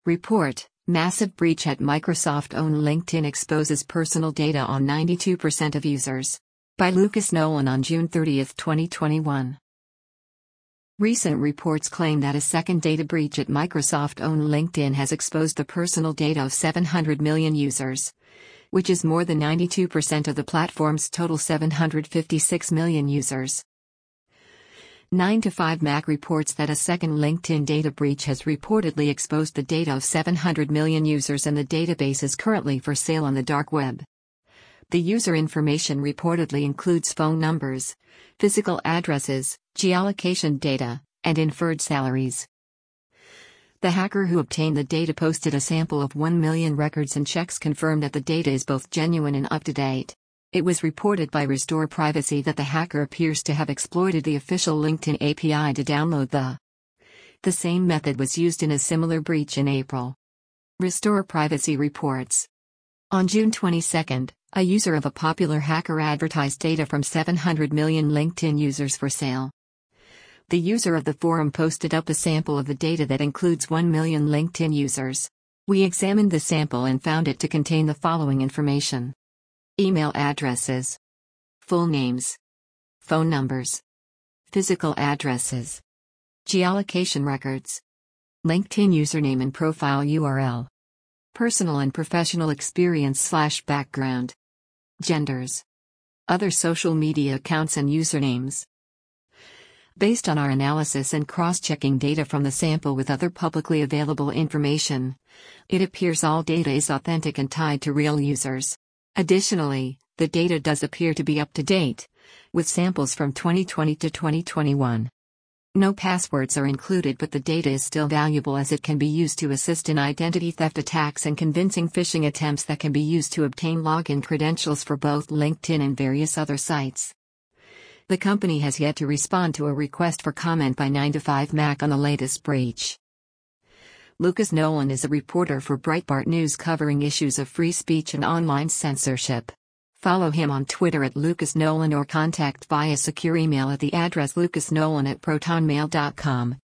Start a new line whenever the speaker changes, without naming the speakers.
Report: Massive breach at Microsoft-owned LinkedIn exposes personal data on 92% of users. By Lucas Nolan on June 30, 2021. Recent reports claim that a second data breach at Microsoft-owned LinkedIn has exposed the personal data of 700 million users, which is more than 92% of the platform's total 756 million users. 9to5Mac reports that a second LinkedIn data breach has reportedly exposed the data of 700 million users, and the database is currently for sale on the dark web. The user information reportedly includes phone numbers, physical addresses, geolocation data, and inferred salaries. The hacker who obtained the data posted a sample of 1 million records, and checks confirm that the data is both genuine and up to date. It was reported by Restore Privacy that the hacker appears to have exploited the official LinkedIn API to download the same method was used in a similar breach in April. Restore Privacy reports. On June 22, a user of a popular hacker advertised data from 700 million LinkedIn users for sale. The user of the forum posted up a sample of the data that includes 1 million LinkedIn users. We examined the sample and found it to contain the following information: email addresses, full names, phone numbers, physical addresses, geolocation records, LinkedIn username and profile URL, personal and professional experience/background, genders, other social media accounts and usernames. Based on our analysis and cross-checking data from the sample with other publicly available information, it appears all data is authentic and tied to real users. Additionally, the data does appear to be up to date, with samples from 2020 to 2021. No passwords are included, but the data is still valuable as it can be used to assist in identity theft attacks and convincing phishing attempts that can be used to obtain login credentials for both LinkedIn and various other sites. The company has yet to respond to a request for comment by 9to5Mac on the latest breach. Lucas Nolan is a reporter for Breitbart News covering issues of free speech and online censorship. Follow him on Twitter at Lucas Nolan or contact via secure email at the address lucasnolan@protonmail.com.